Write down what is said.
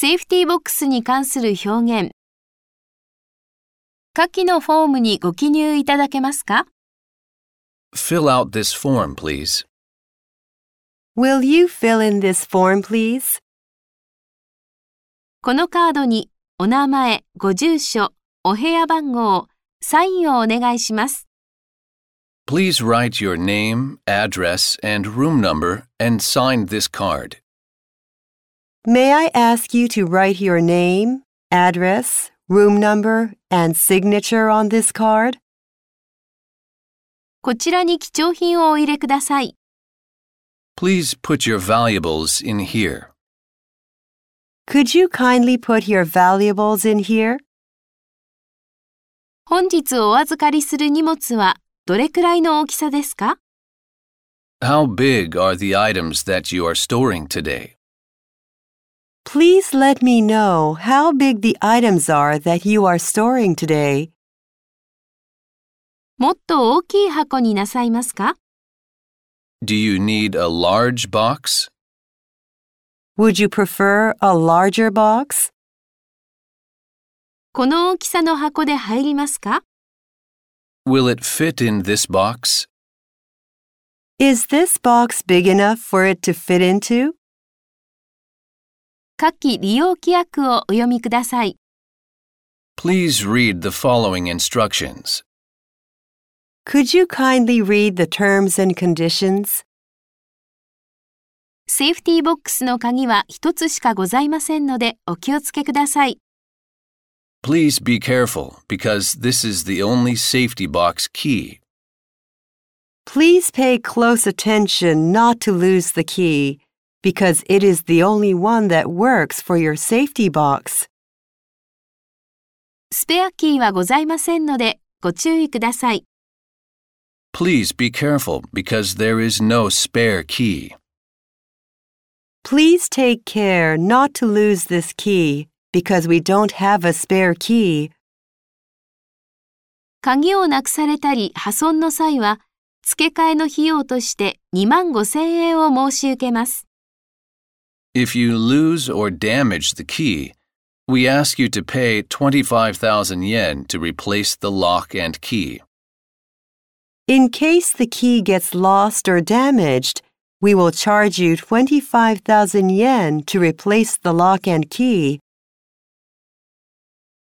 セーフティーボックスに関する表現。下記のフォームにご記入いただけますか？ Fill out this form, please. Will you fill in this form, please? このカードにお名前、ご住所、お部屋番号、サインをお願いします。 Please write your name, address, and room number and sign this card. May I ask you to write your name, address, room number, and signature on this card? こちらに貴重品をお入れください。 Please put your valuables in here. Could you kindly put your valuables in here? 本日お預かりする荷物はどれくらいの大きさですか？ How big are the items that you are storing today? Please let me know how big the items are that you are storing today. もっと大きい箱になさいますか？ Do you need a large box? Would you prefer a larger box? この大きさの箱で入りますか？ Will it fit in this box? Is this box big enough for it to fit into? 下記利用規約をお読みください。 Please read the following instructions. Could you kindly read the terms and conditions? セーフティーボックスの鍵は一つしかございませんのでお気をつけください。 Please be careful because this is the only safety box key. Please pay close attention not to lose the key, because it is the only one that works for your safety box. スペアキーはございませんのでご注意ください。 Please be careful because there is no spare key. Please take care not to lose this key, because we don't have a spare key. 鍵をなくされたり破損の際は、付け替えの費用として25,000円を申し受けます。 If you lose or damage the key, we ask you to pay 25,000 yen to replace the lock and key. In case the key gets lost or damaged, we will charge you 25,000 yen to replace the lock and key